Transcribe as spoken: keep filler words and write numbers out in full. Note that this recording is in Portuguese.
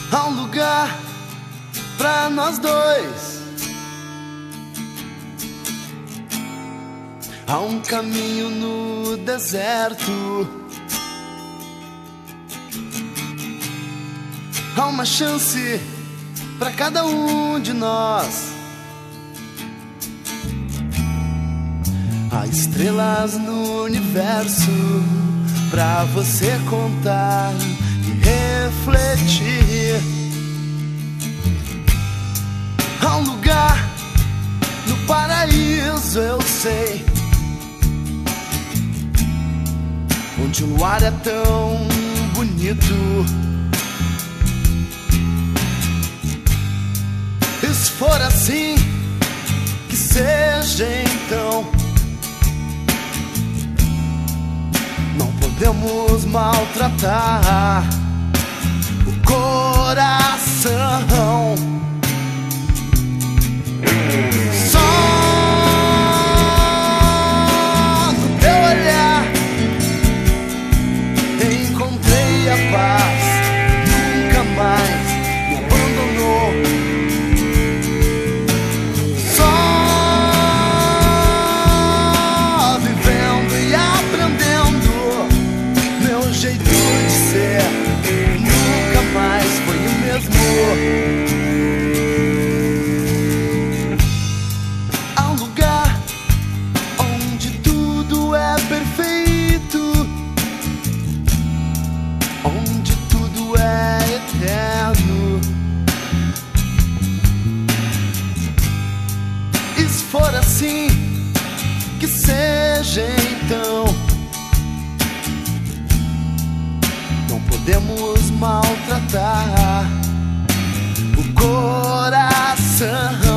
Há um lugar pra nós dois, há um caminho no deserto, há uma chance pra cada um de nós. Há estrelas no universo pra você contar e refletir. Há um lugar no paraíso, eu sei, onde o luar é tão bonito. E se for assim, que seja então. Não podemos maltratar o coração. Só no teu olhar encontrei a paz. Nunca mais me abandonou. Só vivendo e aprendendo meu jeito de ser. Nunca mais foi o mesmo. Perfeito, onde tudo é eterno. E se for assim, que seja então. Não podemos maltratar o coração.